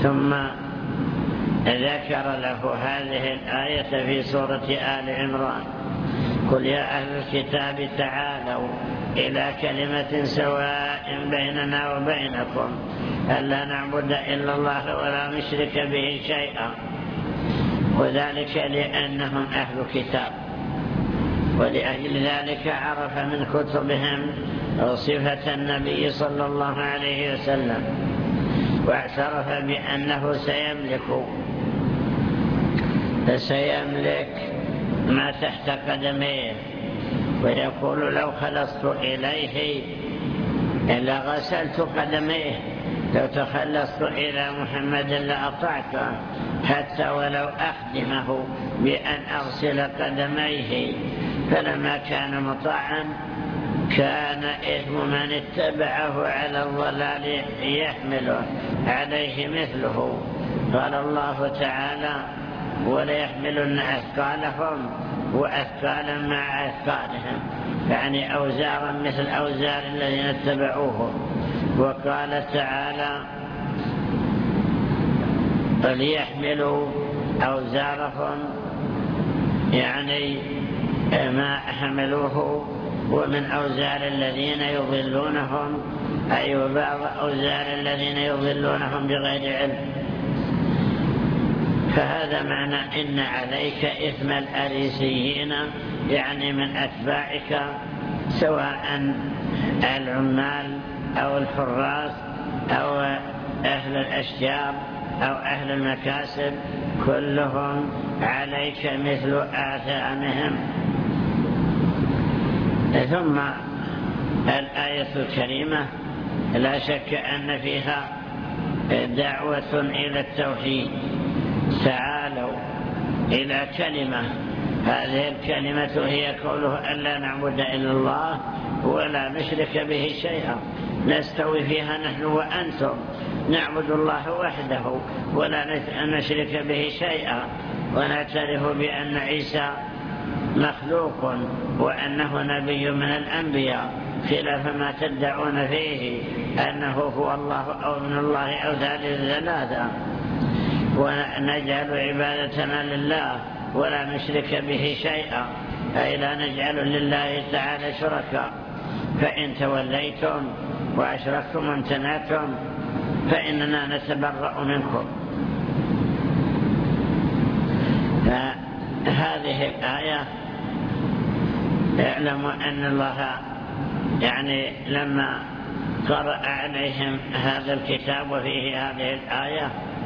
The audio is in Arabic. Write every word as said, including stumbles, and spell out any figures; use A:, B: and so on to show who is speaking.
A: ثم ذكر له هذه الآية في سورة آل عمران: قل يا أهل الكتاب تعالوا إلى كلمة سواء بيننا وبينكم ألا نعبد إلا الله ولا نشرك به شيئا. وذلك لأنهم أهل كتاب، ولأجل ذلك عرف من كتبهم صفة النبي صلى الله عليه وسلم، واعترف بأنه سيملك سيملك ما تحت قدميه، ويقول: لو خلصت إليه لغسلت قدميه، لو تخلصت إلى محمد لأطعته حتى ولو أخدمه بأن أغسل قدميه. فلما كان مطاعا كان إثم من اتبعه على الضلال يحمل عليه مثله. قال الله تعالى: وليحملن أثقالهم وأثقالا مع أثقالهم، يعني أوزارا مثل أوزار الذين اتبعوه. وقال تعالى: وليحملوا أوزارهم، يعني ما حملوه، ومن أوزار الذين يضلونهم، أي بعض أوزار الذين يضلونهم بغير علم. فهذا معنى إن عليك إثم الأريسيين، يعني من أتباعك، سواء العمال أو الحراس أو أهل الأشجار أو أهل المكاسب، كلهم عليك مثل آثامهم. ثم الآية الكريمة لا شك أن فيها دعوة إلى التوحيد: تعالوا إلى كلمة. هذه الكلمة هي قوله ألا نعبد إلا الله ولا نشرك به شيئا، نستوي فيها نحن وأنتم، نعبد الله وحده ولا نشرك به شيئا، ونعترف بأن عيسى مخلوق وأنه نبي من الأنبياء، خلاف ما تدعون فيه أنه هو الله أو من الله أو ثالث ثلاثة. ونجعل عبادتنا لله ولا نشرك به شيئا، أي لا نجعل لله تعالى شركاء. فإن توليتم وأشركتم وامتنعتم فإننا نتبرأ منكم. فهذه الآية اعلموا أن الله يعني لما قرأ عليهم هذا الكتاب وفيه هذه الآية